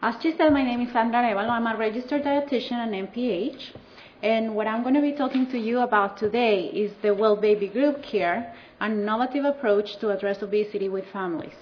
As she said, my name is Sandra Arevalo. I'm a registered dietitian and MPH. And what I'm going to be talking to you about today is the Well Baby Group Care, an innovative approach to address obesity with families.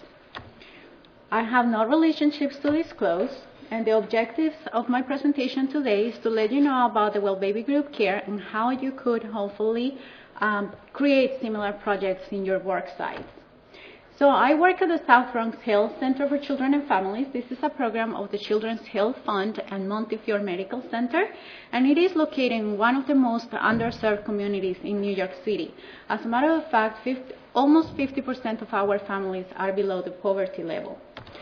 I have no relationships to disclose, and the objectives of my presentation today is to let you know about the Well Baby Group Care and how you could hopefully create similar projects in your work sites. So I work at the South Bronx Health Center for Children and Families. This is a program of the Children's Health Fund and Montefiore Medical Center, and it is located in one of the most underserved communities in New York City. As a matter of fact, almost 50% of our families are below the poverty level.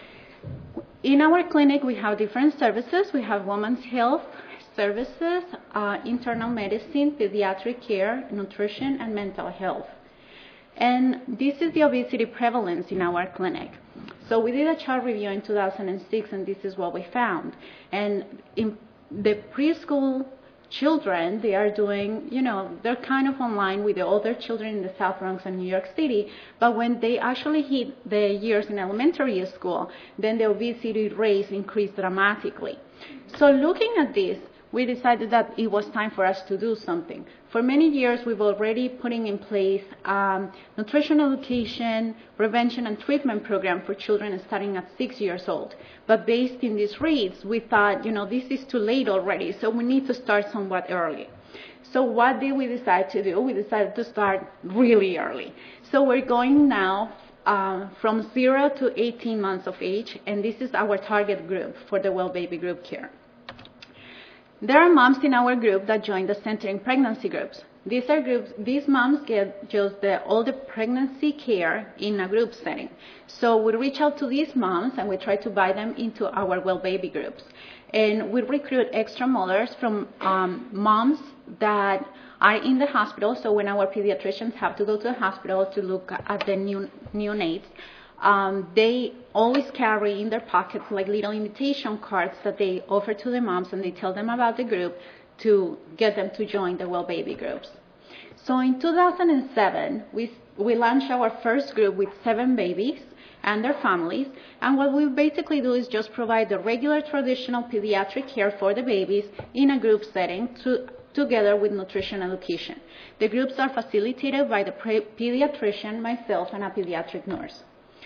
In our clinic, we have different services. We have women's health services, internal medicine, pediatric care, nutrition, and mental health. And this is the obesity prevalence in our clinic. So we did a chart review in 2006, and this is what we found. And in the preschool children, they are doing, they're kind of online with the other children in the South Bronx and New York City. But when they actually hit the years in elementary school, then the obesity rates increased dramatically. So looking at this, we decided that it was time for us to do something. For many years, we've already putting in place nutrition education, prevention, and treatment program for children starting at 6 years old. But based in these rates, we thought, this is too late already, so we need to start somewhat early. So what did we decide to do? We decided to start really early. So we're going now from 0 to 18 months of age, and this is our target group for the Well Baby Group Care. There are moms in our group that join the center in pregnancy groups. These moms get just all the pregnancy care in a group setting. So we reach out to these moms and we try to buy them into our Well Baby groups. And we recruit extra mothers from moms that are in the hospital. So when our pediatricians have to go to the hospital to look at the neonates, they always carry in their pockets like little invitation cards that they offer to the moms, and they tell them about the group to get them to join the Well Baby groups. So in 2007, we launched our first group with 7 babies and their families, and what we basically do is just provide the regular traditional pediatric care for the babies in a group setting together with nutrition education. The groups are facilitated by the pediatrician, myself, and a pediatric nurse.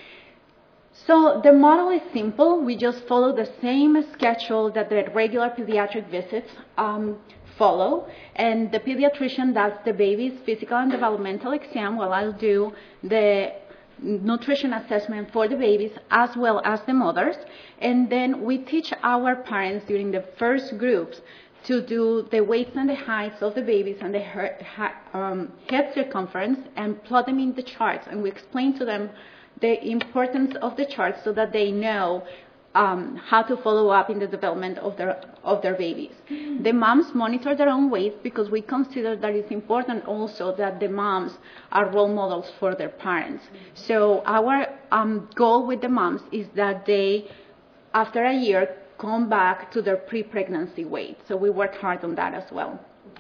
So the model is simple. We just follow the same schedule that the regular pediatric visits follow. And the pediatrician does the baby's physical and developmental exam, while I'll do the nutrition assessment for the babies as well as the mothers. And then we teach our parents during the first groups to do the weights and the heights of the babies and the head circumference and plot them in the charts. And we explain to them the importance of the charts so that they know how to follow up in the development of their babies. The moms monitor their own weight because we consider that it's important also that the moms are role models for their parents. So our goal with the moms is that they, after a year, come back to their pre-pregnancy weight. So we work hard on that as well.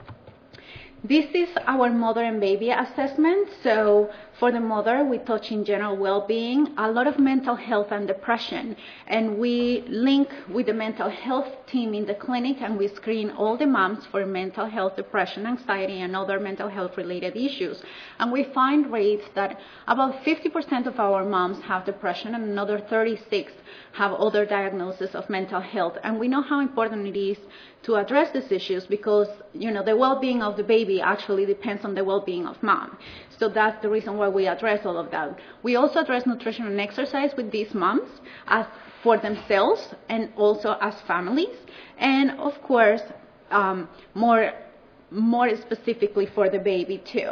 This is our mother and baby assessment. So for the mother, we touch in general well-being, a lot of mental health and depression. And we link with the mental health team in the clinic, and we screen all the moms for mental health, depression, anxiety, and other mental health-related issues. And we find rates that about 50% of our moms have depression, and another 36 have other diagnoses of mental health. And we know how important it is to address these issues because, the well-being of the baby actually depends on the well-being of mom. So that's the reason why we address all of that. We also address nutrition and exercise with these moms as for themselves and also as families. And of course, more specifically for the baby too.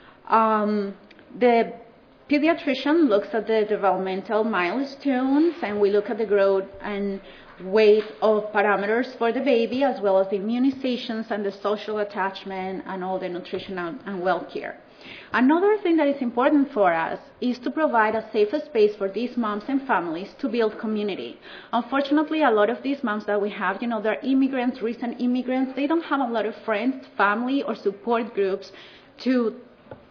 The pediatrician looks at the developmental milestones, and we look at the growth and weight of parameters for the baby, as well as the immunizations and the social attachment and all the nutritional and well care. Another thing that is important for us is to provide a safe space for these moms and families to build community. Unfortunately, a lot of these moms that we have, they're immigrants, recent immigrants. They don't have a lot of friends, family, or support groups to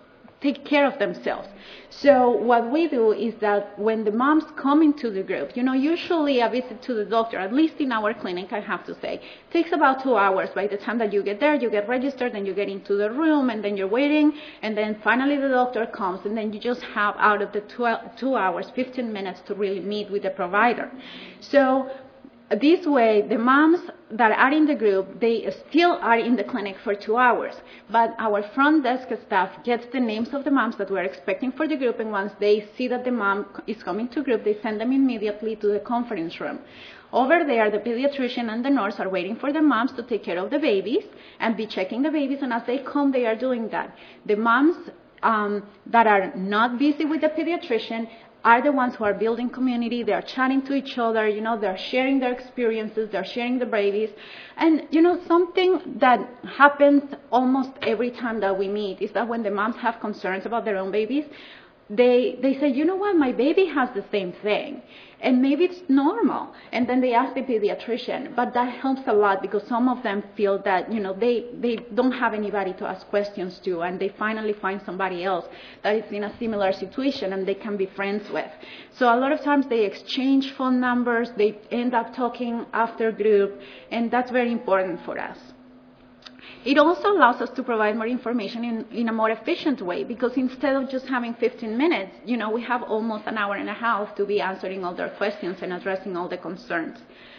take care of themselves. So what we do is that when the moms come into the group, usually a visit to the doctor, at least in our clinic, I have to say, takes about 2 hours. By the time that you get there, you get registered, and you get into the room, and then you're waiting, and then finally the doctor comes, and then you just have out of the 2 hours, 15 minutes to really meet with the provider. So this way, the moms that are in the group, they still are in the clinic for 2 hours. But our front desk staff gets the names of the moms that we're expecting for the group, and once they see that the mom is coming to group, they send them immediately to the conference room. Over there, the pediatrician and the nurse are waiting for the moms to take care of the babies and be checking the babies, and as they come, they are doing that. The moms that are not busy with the pediatrician are the ones who are building community. They're chatting to each other, they're sharing their experiences, they're sharing the babies. And, something that happens almost every time that we meet is that when the moms have concerns about their own babies, they say, you know what, my baby has the same thing, and maybe it's normal. And then they ask the pediatrician, but that helps a lot because some of them feel that, they don't have anybody to ask questions to, and they finally find somebody else that is in a similar situation and they can be friends with. So a lot of times they exchange phone numbers, they end up talking after group, and that's very important for us. It also allows us to provide more information in a more efficient way, because instead of just having 15 minutes, we have almost an hour and a half to be answering all their questions and addressing all the concerns.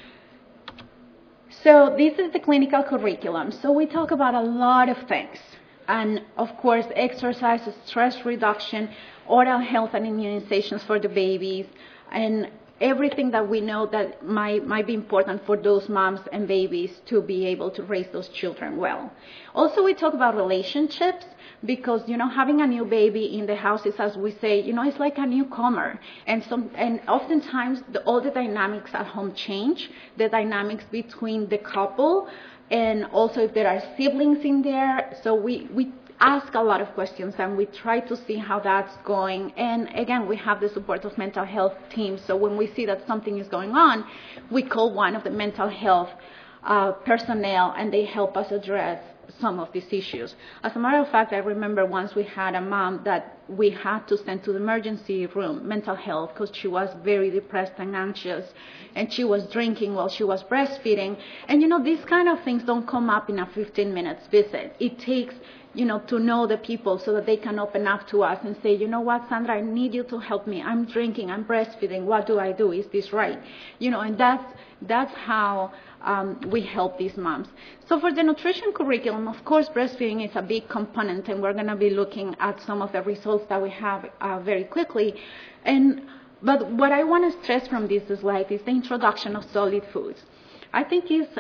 So this is the clinical curriculum. So we talk about a lot of things. And of course, exercise, stress reduction, oral health and immunizations for the babies, and everything that we know that might be important for those moms and babies to be able to raise those children well. Also, we talk about relationships because, having a new baby in the house is, as we say, it's like a newcomer. And oftentimes, all the dynamics at home change, the dynamics between the couple, and also if there are siblings in there. So we ask a lot of questions, and we try to see how that's going. And again, we have the support of mental health teams. So when we see that something is going on, we call one of the mental health personnel, and they help us address some of these issues. As a matter of fact, I remember once we had a mom that we had to send to the emergency room, mental health, because she was very depressed and anxious, and she was drinking while she was breastfeeding. And these kind of things don't come up in a 15 minutes visit. It takes to know the people so that they can open up to us and say, you know what, Sandra, I need you to help me. I'm drinking, I'm breastfeeding. What do I do? Is this right? And that's how we help these moms. So for the nutrition curriculum, of course, breastfeeding is a big component, and we're going to be looking at some of the results that we have very quickly. But what I want to stress from this slide is the introduction of solid foods. I think it's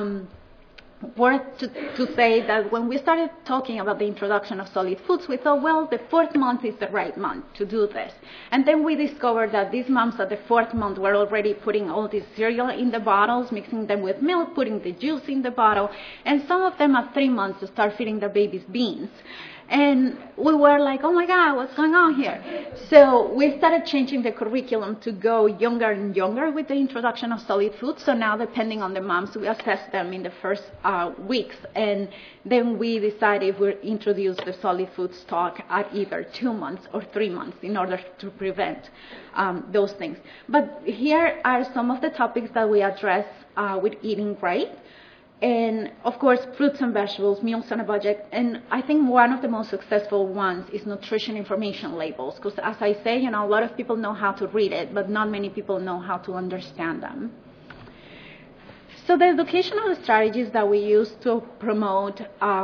worth to say that when we started talking about the introduction of solid foods, we thought, well, the 4th month is the right month to do this. And then we discovered that these moms at the 4th month were already putting all this cereal in the bottles, mixing them with milk, putting the juice in the bottle, and some of them at 3 months start feeding their babies beans. And we were like, oh my God, what's going on here? So we started changing the curriculum to go younger and younger with the introduction of solid foods. So now, depending on the moms, we assess them in the first weeks. And then we decide if we introduce the solid food stock at either 2 months or 3 months in order to prevent those things. But here are some of the topics that we address with eating right. And, of course, fruits and vegetables, meals on a budget. And I think one of the most successful ones is nutrition information labels. Because, as I say, a lot of people know how to read it, but not many people know how to understand them. So the educational strategies that we use to promote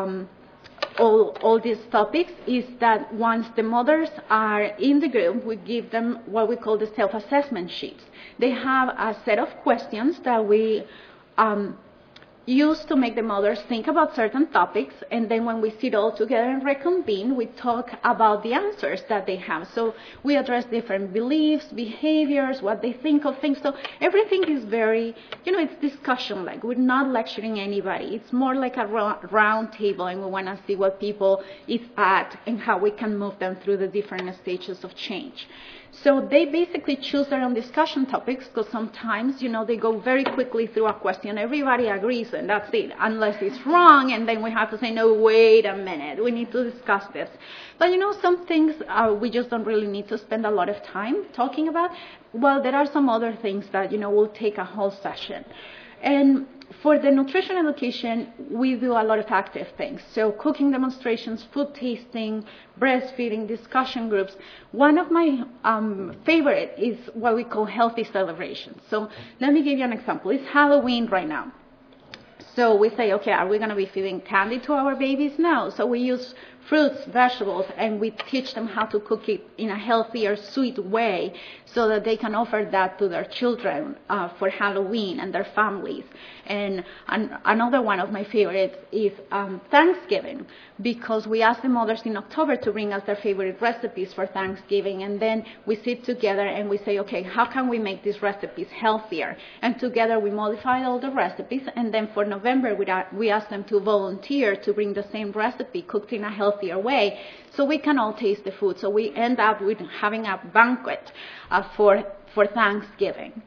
all these topics is that once the mothers are in the group, we give them what we call the self-assessment sheets. They have a set of questions that we used to make the mothers think about certain topics, and then when we sit all together and reconvene, we talk about the answers that they have. So we address different beliefs, behaviors, what they think of things. So everything is very, it's discussion-like. We're not lecturing anybody. It's more like a round table, and we want to see what people is at and how we can move them through the different stages of change. So they basically choose their own discussion topics because sometimes, they go very quickly through a question. Everybody agrees and that's it, unless it's wrong, and then we have to say, no, wait a minute, we need to discuss this. But some things we just don't really need to spend a lot of time talking about. Well, there are some other things that, will take a whole session. And for the nutrition education, we do a lot of active things. So cooking demonstrations, food tasting, breastfeeding, discussion groups. One of my favorite is what we call healthy celebrations. So let me give you an example. It's Halloween right now. So we say, okay, are we going to be feeding candy to our babies? No. So we use fruits, vegetables, and we teach them how to cook it in a healthier, sweet way so that they can offer that to their children for Halloween and their families. And another one of my favorites is Thanksgiving, because we ask the mothers in October to bring us their favorite recipes for Thanksgiving, and then we sit together and we say, okay, how can we make these recipes healthier? And together we modify all the recipes, and then for November we ask them to volunteer to bring the same recipe cooked in a healthier way so we can all taste the food. So we end up with having a banquet for Thanksgiving.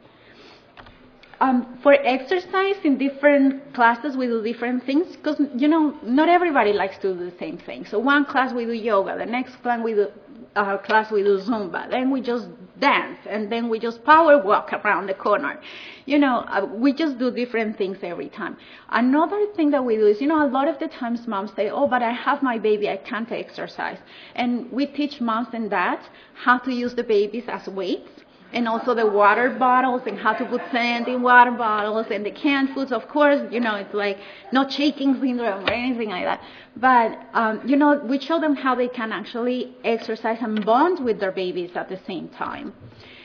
For exercise in different classes, we do different things because, not everybody likes to do the same thing. So one class we do yoga, the next class we do Zumba, then we just dance, and then we just power walk around the corner. We just do different things every time. Another thing that we do is, a lot of the times moms say, oh, but I have my baby, I can't exercise. And we teach moms and dads how to use the babies as weights, and also the water bottles and how to put sand in water bottles and the canned foods. Of course, it's like not shaking syndrome or anything like that. But, we show them how they can actually exercise and bond with their babies at the same time.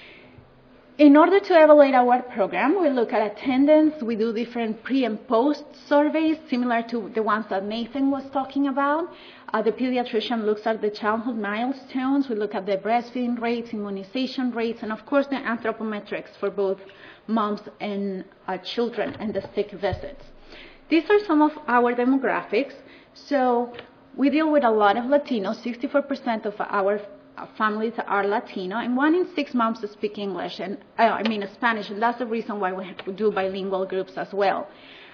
In order to evaluate our program, we look at attendance. We do different pre and post surveys, similar to the ones that Nathan was talking about. The pediatrician looks at the childhood milestones. We look at the breastfeeding rates, immunization rates, and of course the anthropometrics for both moms and children and the sick visits. These are some of our demographics. So we deal with a lot of Latinos. 64% of our families are Latino, and 1 in 6 moms speak English, and Spanish, and that's the reason why we have to do bilingual groups as well.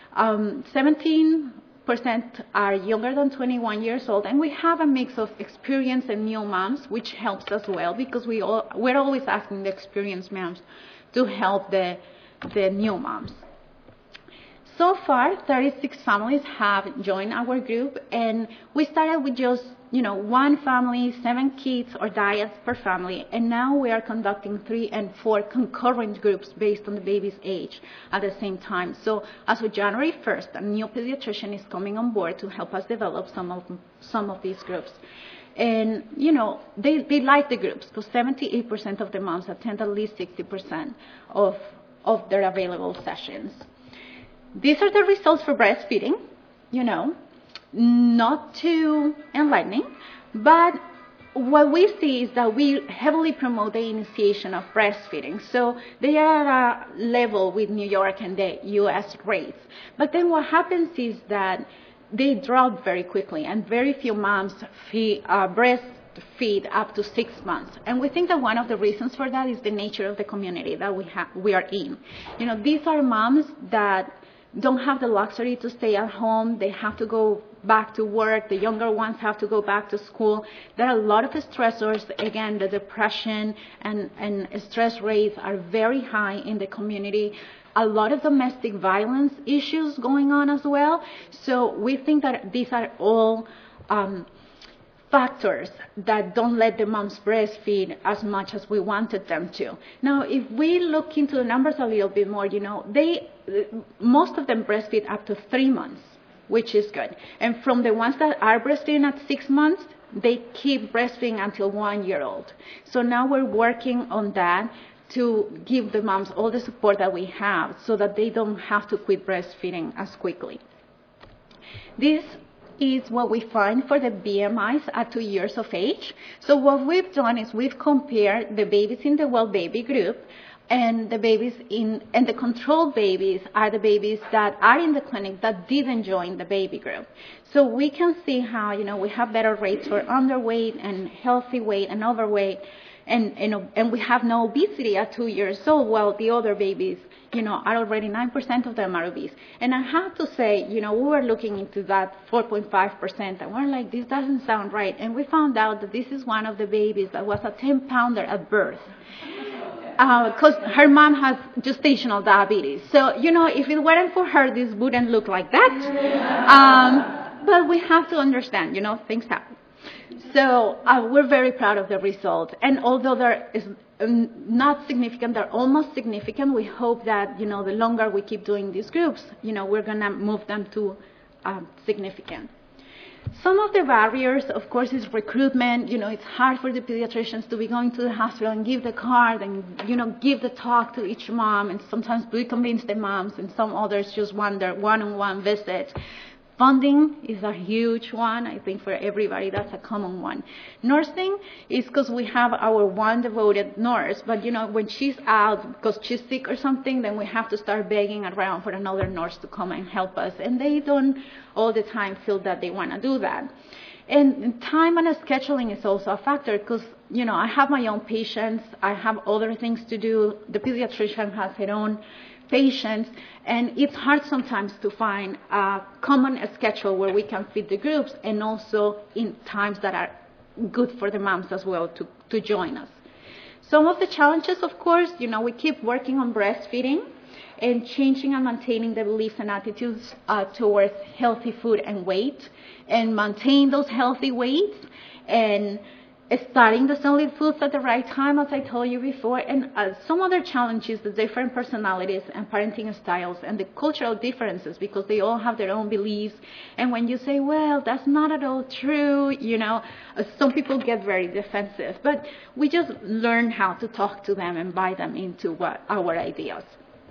17% are younger than 21 years old, and we have a mix of experienced and new moms, which helps as well, because we're always asking the experienced moms to help the new moms. So far, 36 families have joined our group, and we started with just, 1 family, 7 kids or diets per family, and now we are conducting 3 and 4 concurrent groups based on the baby's age at the same time. So as of January 1st, a new pediatrician is coming on board to help us develop some of these groups. And, they like the groups, because 78% of the moms attend at least 60% of their available sessions. These are the results for breastfeeding, not too enlightening, but what we see is that we heavily promote the initiation of breastfeeding. So they are at a level with New York and the U.S. rates. But then what happens is that they drop very quickly, and very few moms breastfeed up to 6 months. And we think that one of the reasons for that is the nature of the community that we are in. These are moms that don't have the luxury to stay at home. They have to go back to work. The younger ones have to go back to school. There are a lot of stressors. Again, the depression and stress rates are very high in the community. A lot of domestic violence issues going on as well. So we think that these are all factors that don't let the moms breastfeed as much as we wanted them to. Now, if we look into the numbers a little bit more, most of them breastfeed up to 3 months, which is good. And from the ones that are breastfeeding at 6 months, they keep breastfeeding until 1 year old. So now we're working on that to give the moms all the support that we have so that they don't have to quit breastfeeding as quickly. This is what we find for the BMIs at 2 years of age. So what we've done is we've compared the babies in the Well Baby group and the babies and the controlled babies are the babies that are in the clinic that didn't join the baby group. So we can see how, we have better rates for underweight and healthy weight and overweight. and we have no obesity at 2 years old, while the other babies, are already 9% of them are obese. And I have to say, we were looking into that 4.5%, and we're like, this doesn't sound right. And we found out that this is one of the babies that was a 10-pounder at birth, because her mom has gestational diabetes. So, if it weren't for her, this wouldn't look like that. But we have to understand, things happen. So we're very proud of the result. And although there is not significant, they're almost significant, we hope that, the longer we keep doing these groups, we're going to move them to significant. Some of the barriers, of course, is recruitment. It's hard for the pediatricians to be going to the hospital and give the card and, give the talk to each mom. And sometimes we convince the moms, and some others just want their one-on-one visit. Funding is a huge one. I think for everybody, that's a common one. Nursing is because we have our one devoted nurse, but when she's out because she's sick or something, then we have to start begging around for another nurse to come and help us. And they don't all the time feel that they want to do that. And time and scheduling is also a factor because, I have my own patients. I have other things to do. The pediatrician has her own patients, and it's hard sometimes to find a common schedule where we can fit the groups, and also in times that are good for the moms as well to join us. Some of the challenges, of course, we keep working on breastfeeding and changing and maintaining the beliefs and attitudes towards healthy food and weight, and maintain those healthy weights, and starting the solid foods at the right time, as I told you before, and some other challenges, the different personalities and parenting styles and the cultural differences, because they all have their own beliefs. And when you say, well, that's not at all true, some people get very defensive. But we just learn how to talk to them and buy them into our ideas.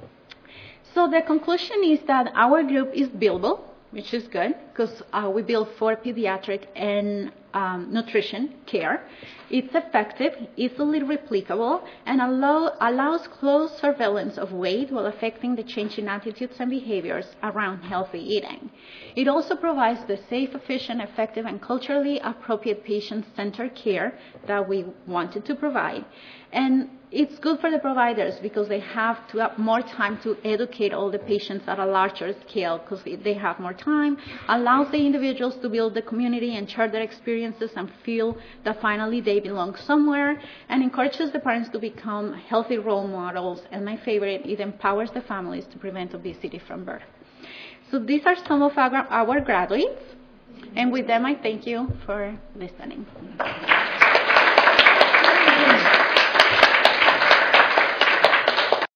So the conclusion is that our group is billable, which is good, because we bill for pediatric and nutrition care. It's effective, easily replicable, and allows close surveillance of weight while affecting the change in attitudes and behaviors around healthy eating. It also provides the safe, efficient, effective, and culturally appropriate patient-centered care that we wanted to provide. And it's good for the providers because they have more time to educate all the patients at a larger scale because they have more time, allows the individuals to build the community and share their experiences and feel that finally they belong somewhere, and encourages the parents to become healthy role models. And my favorite, it empowers the families to prevent obesity from birth. So these are some of our graduates, and with them I thank you for listening.